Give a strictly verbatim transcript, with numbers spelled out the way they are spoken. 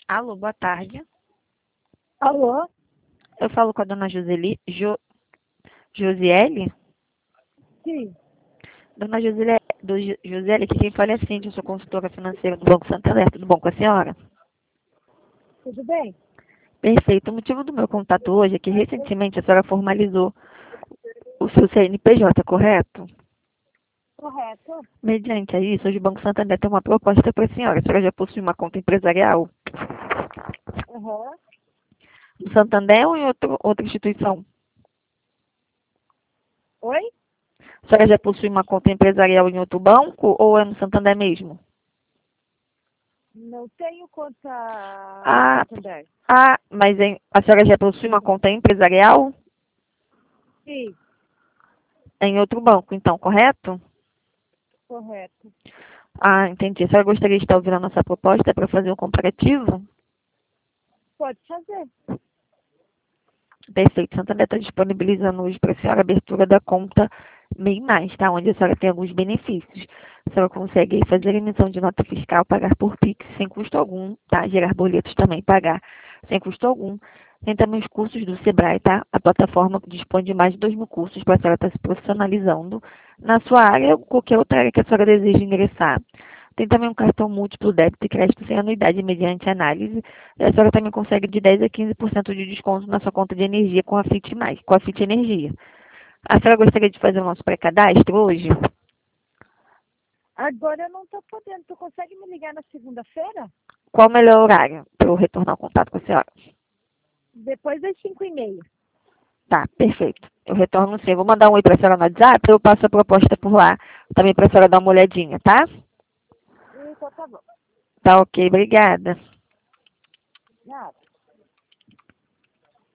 Alô, boa tarde. Alô? Eu falo com a dona Joseli, jo, Josiele? Sim, Dona Joseli, do, Jo- Josiele, que quem fala é Cintia, eu sou consultora financeira do Banco Santander. Tudo bom com a senhora? tudo bem? Perfeito. O motivo do meu contato hoje é que recentemente a senhora formalizou o seu C N P J, correto? Correto. Mediante a isso, hoje o Banco Santander tem uma proposta para a senhora. A senhora já possui uma conta empresarial Aham. no Santander ou em outro, outra instituição? Oi? A senhora já possui uma conta empresarial em outro banco ou é no Santander mesmo? Não tenho conta no Ah, Santander. ah, mas em- a senhora já possui uma conta empresarial Sim, em outro banco, então, correto? correto. Ah, entendi. A senhora gostaria de estar ouvindo a nossa proposta para fazer um comparativo? Pode fazer. Perfeito. Santander está disponibilizando hoje para a senhora a abertura da conta MEI Mais, tá? Onde a senhora tem alguns benefícios. A senhora consegue fazer emissão de nota fiscal, pagar por Pix sem custo algum, tá? Gerar boletos também, pagar sem custo algum. Tem também os cursos do Sebrae, tá? A plataforma dispõe de mais de dois mil cursos para a senhora estar se profissionalizando na sua área ou qualquer outra área que a senhora deseje ingressar. Tem também um cartão múltiplo débito e crédito sem anuidade mediante análise. E a senhora também consegue de dez a quinze por cento de desconto na sua conta de energia com a Fit Mais, com a Fit Energia. A senhora gostaria de fazer o nosso pré-cadastro hoje? Agora eu não estou podendo. Tu consegue me ligar na segunda-feira? Qual o melhor horário para eu retornar o contato com a senhora? Depois das cinco e meia. Tá, perfeito. Eu retorno sim. Eu vou mandar um oi para a senhora no WhatsApp, eu passo a proposta por lá, também para a senhora dar uma olhadinha, tá? Então tá bom. Tá ok, obrigada. Nada.